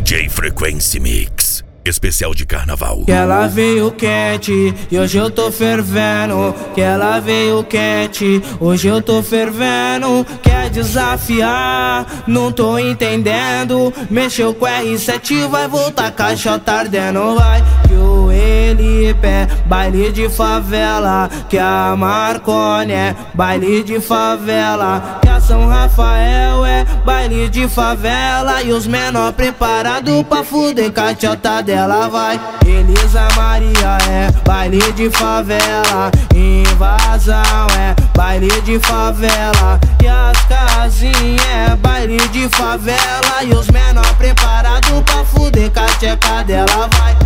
DJ Frequency Mix, especial de carnaval. Que ela veio quente e hoje eu tô fervendo. Que ela veio quente, hoje eu tô fervendo. Quer desafiar, não tô entendendo. Mexeu com R7, vai voltar caixota ardendo. Vai que o Elipe é baile de favela, que a Marconi é baile de favela, que a São Rafael é baile de favela. E os menor preparado pra fuder caixota dela. Vai, Elisa Maria é baile de favela, Invasão é baile de favela, e as casinhas é baile de favela. E os menor preparado pra fuder caixota dela. Vai.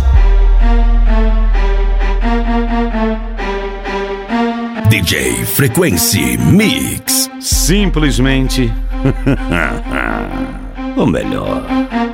DJ Frequency Mix, simplesmente o melhor.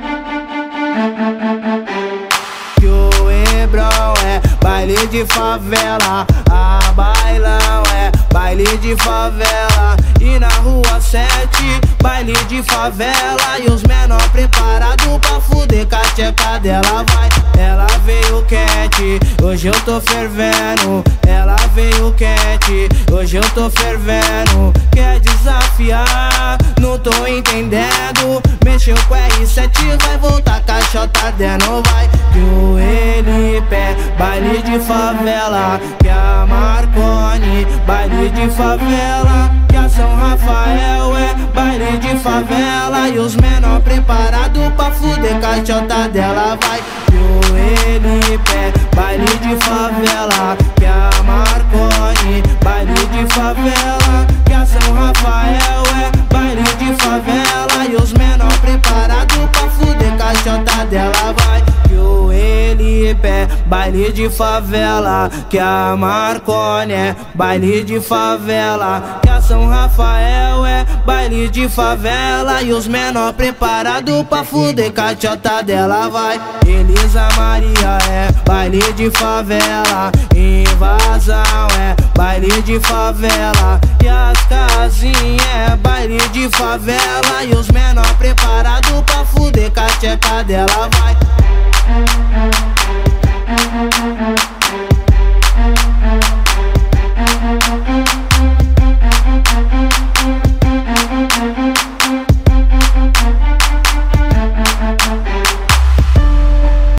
Que o Hebrão é baile de favela, a Bailão é baile de favela, e na rua 7 baile de favela. E os menor preparado pra fuder cacheca dela. Vai, ela veio quente, hoje eu tô fervendo. Ela veio quente, hoje eu tô fervendo. Quer desafiar, não tô entendendo. Mexeu com R7, vai voltar caixota ardendo. Vai, que o Elipe é baile de favela, que a Marconi baile de favela, que a São Rafael é baile de favela. E os menor preparado pra fuder caixota dela. Vai, que o Elipe é baile de favela, que a Marconi baile de favela, que a São Rafael é baile de favela. E os menor preparado pra fuder caixota dela. Vai, que o Elipe é baile de favela, que a Marconi é baile de favela, que a São Rafael é baile de favela. E os menor preparado pra fuder caixota dela. Vai, Elisa Maria é baile de favela, Invasão é baile de favela, e as casinhas é baile de favela. E os menor preparado pra fuder cacheca dela. Vai.